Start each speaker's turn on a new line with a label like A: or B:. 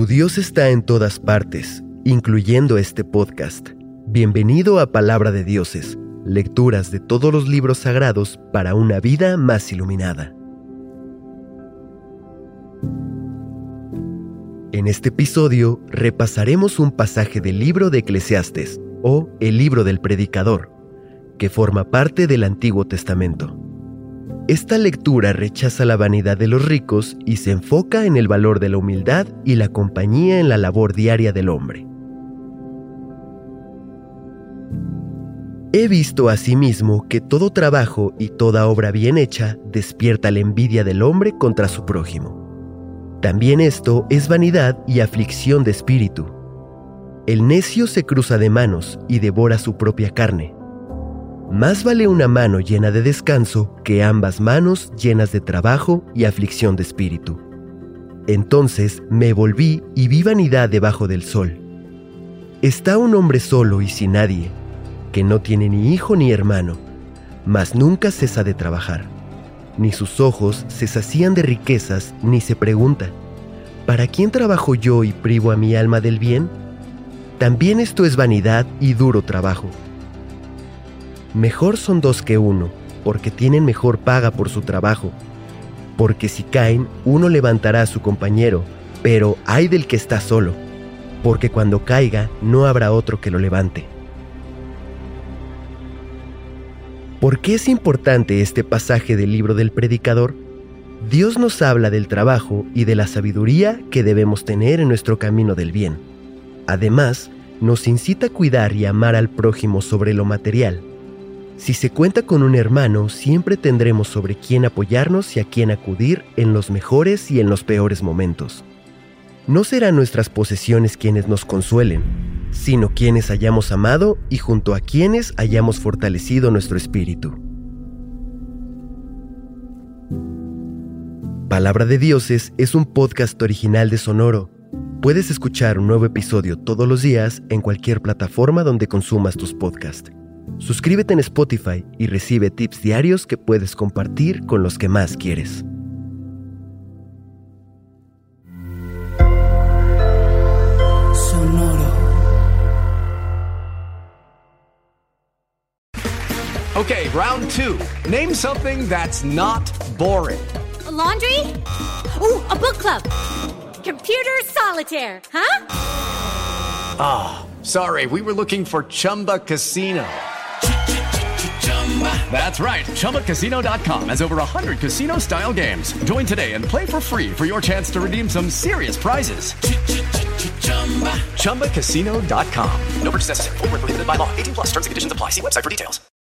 A: Tu Dios está en todas partes, incluyendo este podcast. Bienvenido a Palabra de Dioses, lecturas de todos los libros sagrados para una vida más iluminada. En este episodio repasaremos un pasaje del libro de Eclesiastes, o el libro del predicador, que forma parte del Antiguo Testamento. Esta lectura rechaza la vanidad de los ricos y se enfoca en el valor de la humildad y la compañía en la labor diaria del hombre. He visto asimismo que todo trabajo y toda obra bien hecha despierta la envidia del hombre contra su prójimo. También esto es vanidad y aflicción de espíritu. El necio se cruza de manos y devora su propia carne. Más vale una mano llena de descanso que ambas manos llenas de trabajo y aflicción de espíritu. Entonces me volví y vi vanidad debajo del sol. Está un hombre solo y sin nadie, que no tiene ni hijo ni hermano, mas nunca cesa de trabajar. Ni sus ojos se sacían de riquezas, ni se pregunta, ¿para quién trabajo yo y privo a mi alma del bien? También esto es vanidad y duro trabajo. Mejor son dos que uno, porque tienen mejor paga por su trabajo. Porque si caen, uno levantará a su compañero, pero ay del que está solo, porque cuando caiga no habrá otro que lo levante. ¿Por qué es importante este pasaje del libro del predicador? Dios nos habla del trabajo y de la sabiduría que debemos tener en nuestro camino del bien. Además, nos incita a cuidar y amar al prójimo sobre lo material. Si se cuenta con un hermano, siempre tendremos sobre quién apoyarnos y a quién acudir en los mejores y en los peores momentos. No serán nuestras posesiones quienes nos consuelen, sino quienes hayamos amado y junto a quienes hayamos fortalecido nuestro espíritu. Palabra de Dioses es un podcast original de Sonoro. Puedes escuchar un nuevo episodio todos los días en cualquier plataforma donde consumas tus podcasts. Suscríbete en Spotify y recibe tips diarios que puedes compartir con los que más quieres.
B: Sonoro.
C: Okay, round two. Name something that's not boring.
D: A laundry? Ooh, a book club. Computer solitaire, huh?
C: Sorry, we were looking for Chumba Casino. That's right. ChumbaCasino.com has over 100 casino-style games. Join today and play for free for your chance to redeem some serious prizes. ChumbaCasino.com. No purchase necessary. Void where prohibited by law. 18+ terms and conditions apply. See website for details.